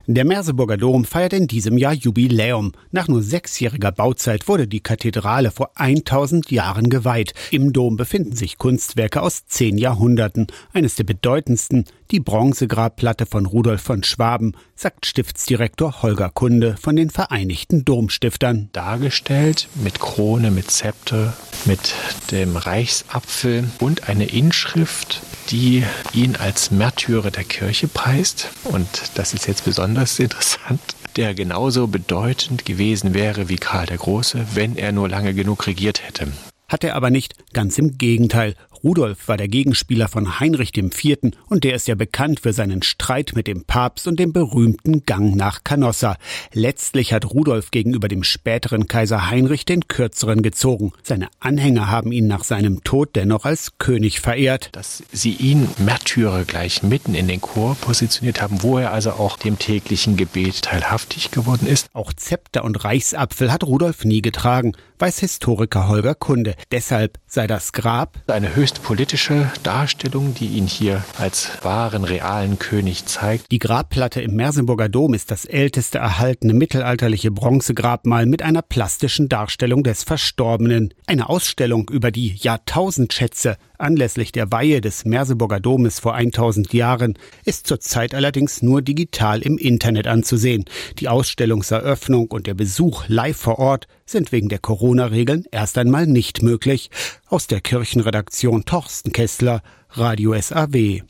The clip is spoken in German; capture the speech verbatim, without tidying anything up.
Der Merseburger Dom feiert in diesem Jahr Jubiläum. Nach nur sechsjähriger Bauzeit wurde die Kathedrale vor tausend Jahren geweiht. Im Dom befinden sich Kunstwerke aus zehn Jahrhunderten. Eines der bedeutendsten, die Bronzegrabplatte von Rudolf von Schwaben, sagt Stiftsdirektor Holger Kunde von den Vereinigten Domstiftern. Dargestellt mit Krone, mit Zepter, mit dem Reichsapfel und eine Inschrift, die ihn als Märtyrer der Kirche preist. Und das ist jetzt besonders interessant, der genauso bedeutend gewesen wäre wie Karl der Große, wenn er nur lange genug regiert hätte. Hat er aber nicht, ganz im Gegenteil. Rudolf war der Gegenspieler von Heinrich der Vierte und der ist ja bekannt für seinen Streit mit dem Papst und dem berühmten Gang nach Canossa. Letztlich hat Rudolf gegenüber dem späteren Kaiser Heinrich den Kürzeren gezogen. Seine Anhänger haben ihn nach seinem Tod dennoch als König verehrt. Dass sie ihn Märtyrer gleich mitten in den Chor positioniert haben, wo er also auch dem täglichen Gebet teilhaftig geworden ist. Auch Zepter und Reichsapfel hat Rudolf nie getragen, weiß Historiker Holger Kunde. Deshalb sei das Grab eine höchst politische Darstellung, die ihn hier als wahren, realen König zeigt. Die Grabplatte im Merseburger Dom ist das älteste erhaltene mittelalterliche Bronzegrabmal mit einer plastischen Darstellung des Verstorbenen. Eine Ausstellung über die Jahrtausendschätze anlässlich der Weihe des Merseburger Domes vor tausend Jahren ist zurzeit allerdings nur digital im Internet anzusehen. Die Ausstellungseröffnung und der Besuch live vor Ort sind wegen der Corona-Regeln erst einmal nicht möglich. Aus der Kirchenredaktion Torsten Kessler, Radio S A W.